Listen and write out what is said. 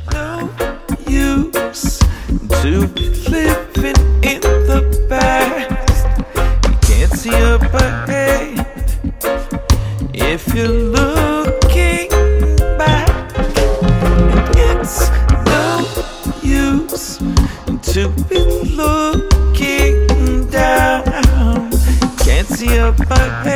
no use to be living in the past. You can't see up ahead if you're looking back. And it's no use to be looking down. Can't see up ahead